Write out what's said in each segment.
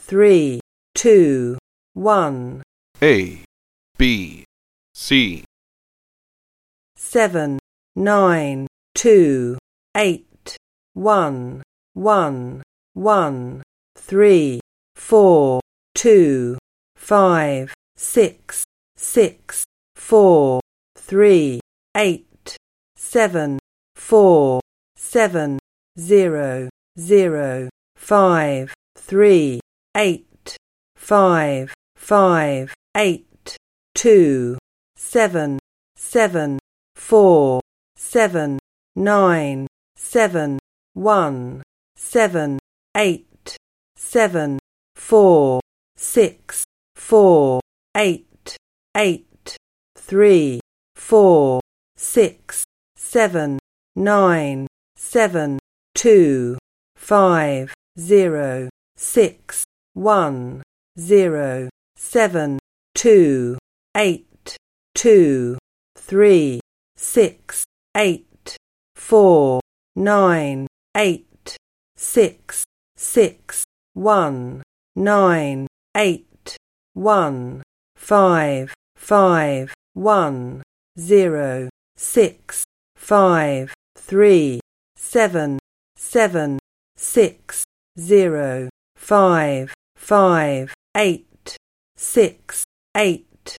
3, 2, 1. A, B, C. 7, 9, 2, 8, 1, 1, 1, 3, 4, 2, 5, 6, 6, 4, 3, 8, 7, 4, 7, 0, 0, 5, 3, 8, 5, 5, 8, 2, 7, 7, 4, 7, 9, 7, 1, 7, 8, 7, 4, 6, 4, 8, 8, 3, 4, 6, 7, 9, 7, 2, 5, 0, 6, 1, 0, 7, 2, 8, 2, 3, 6, 8, 4, 9, 8, 6, 6, 1, 9, 8, 1, 5, 5, 1, 0, 6, 5, 3, 7, 7, 6, 0, 5, 5, 8, 6, 8,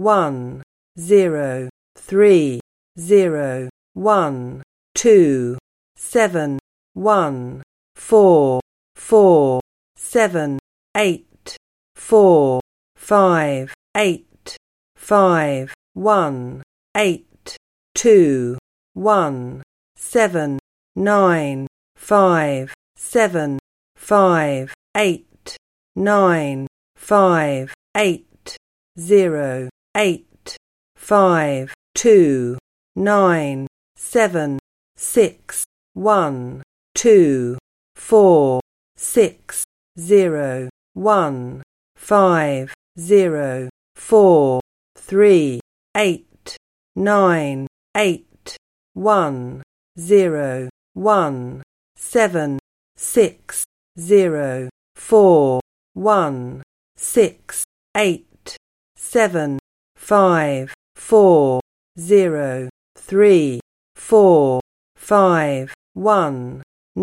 1, 0, 3, 0, 1, 2, 7, 1, 4, 4, 7, 8, 4, 5, 8, 5, 1, 8, 2, 1, 7, 9, 5, 7, 5, 8, 9, 5, 8, 0, 8, 5, 2, 9, 7, 6, 1, 2, 4, 6, 0, 1, 5, 0, 4, 3, 8, 9, 8, 1, 0, 1, 7, 6, 0, 4, 1, 6, 8, 7, 5, 4, 0, 3, 4, 5, 1,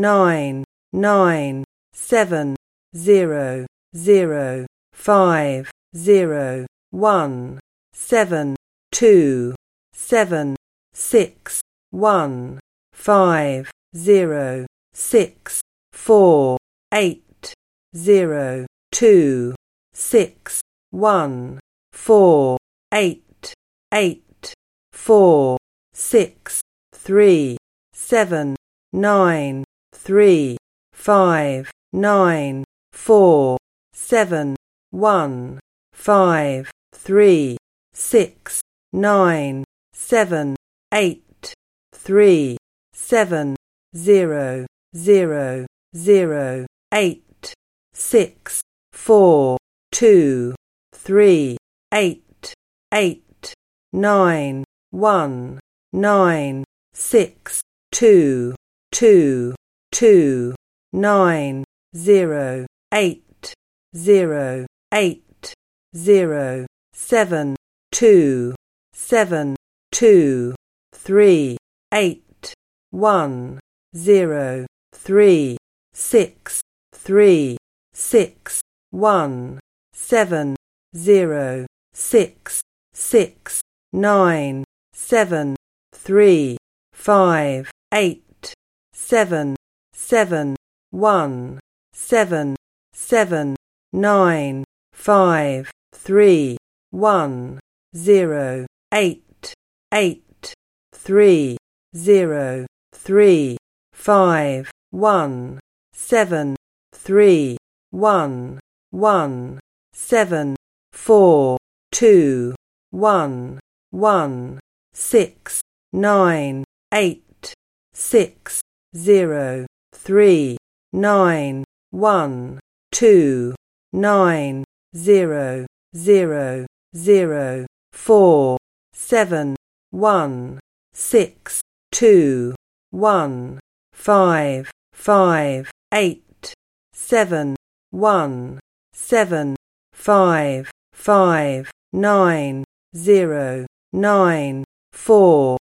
9, 9, 7, 0, 0, 5, 0, 1, 7, 2, 7, 6, 1, 5, 0, 6, 4, 8, 0, 2, 6, 1, 4, 8, 8, 4, 6, 3, 7, 9, 3, 5, 9, 4, 7, 1, 5, 3, 6, 9, 7, 8, 3, 7, 0, 0, 0, 8, 6, 4, 2, 3, 8, 8, 9, 1, 9, 6, 2, 2, 2, 9, 0, 8, 0, 8, 0, 7, 2, 7, 2, 3, 8, 1, 0, 3, 6, 3, 6, 1, 7, 0, 6, 6, 9, 7, 3, 5, 8, 7, 7, 1, 7, 7, 9, 5, 3, 1, 0, 8, 8, 3, 0, 3, 5, 1, 7, 3, 1, 1, 7, 4, 2, 1, 1, 6, 9, 8, 6, 0, 3, 9, 1, 2, 9, 0, 0, 0, 4, 7, 1, 6, 2, 1, 5, 5, 8, 7, 1, 7 5 5 9 0 9 4